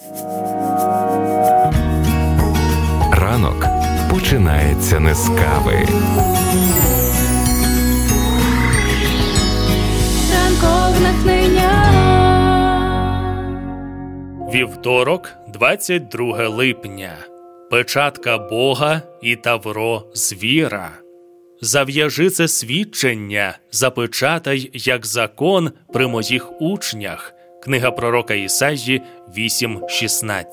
Ранок починається не з кави. Ранкове натхнення. Вівторок, 22 липня. Печатка Бога і тавро звіра. Зав'яжи це свідчення, запечатай, як закон, при моїх учнях. Книга пророка Ісаї 8:16.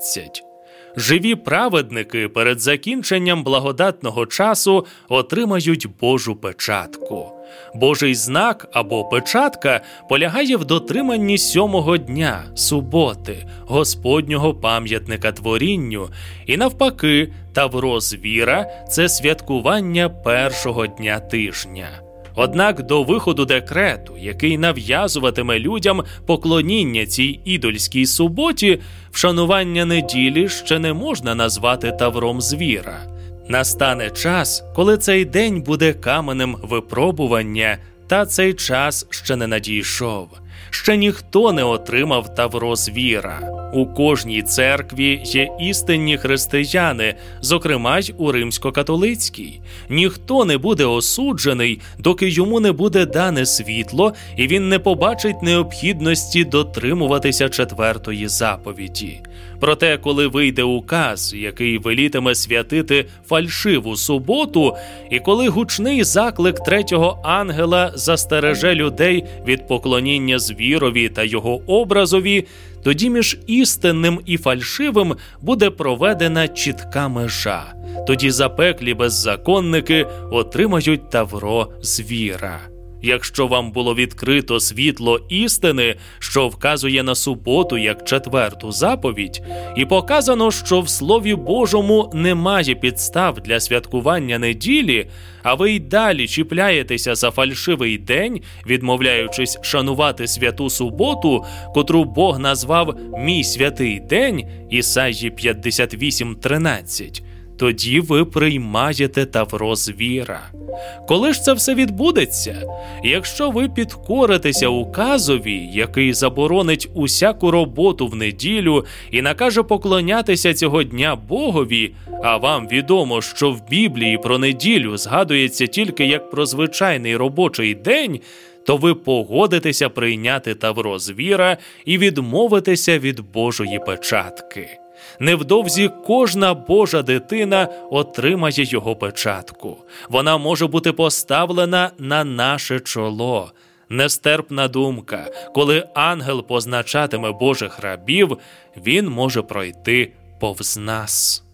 Живі праведники перед закінченням благодатного часу отримають Божу печатку. Божий знак або печатка полягає в дотриманні 7-го дня, суботи, Господнього пам'ятника творінню, і навпаки, тавро звіра – це святкування першого дня тижня. Однак до виходу декрету, який нав'язуватиме людям поклоніння цій ідольській суботі, вшанування неділі ще не можна назвати тавром звіра. Настане час, коли цей день буде каменем випробування, та цей час ще не надійшов. Ще ніхто не отримав тавро звіра. У кожній церкві є істинні християни, зокрема й у римсько-католицькій. Ніхто не буде осуджений, доки йому не буде дане світло, і він не побачить необхідності дотримуватися 4-ї заповіді. Проте, коли вийде указ, який велітиме святити фальшиву суботу, і коли гучний заклик 3-го ангела застереже людей від поклоніння звірові та його образові, тоді між істинним і фальшивим буде проведена чітка межа. Тоді запеклі беззаконники отримають тавро звіра. Якщо вам було відкрито світло істини, що вказує на суботу як 4-ту заповідь, і показано, що в Слові Божому немає підстав для святкування неділі, а ви й далі чіпляєтеся за фальшивий день, відмовляючись шанувати святу суботу, котру Бог назвав «мій святий день» Ісаї 58:13, тоді ви приймаєте тавро звіра. Коли ж це все відбудеться? Якщо ви підкоритеся указові, який заборонить усяку роботу в неділю і накаже поклонятися цього дня Богові, а вам відомо, що в Біблії про неділю згадується тільки як про звичайний робочий день, то ви погодитеся прийняти тавро звіра і відмовитеся від Божої печатки. Невдовзі кожна Божа дитина отримає його печатку. Вона може бути поставлена на наше чоло. Нестерпна думка. Коли ангел позначатиме Божих рабів, він може пройти повз нас.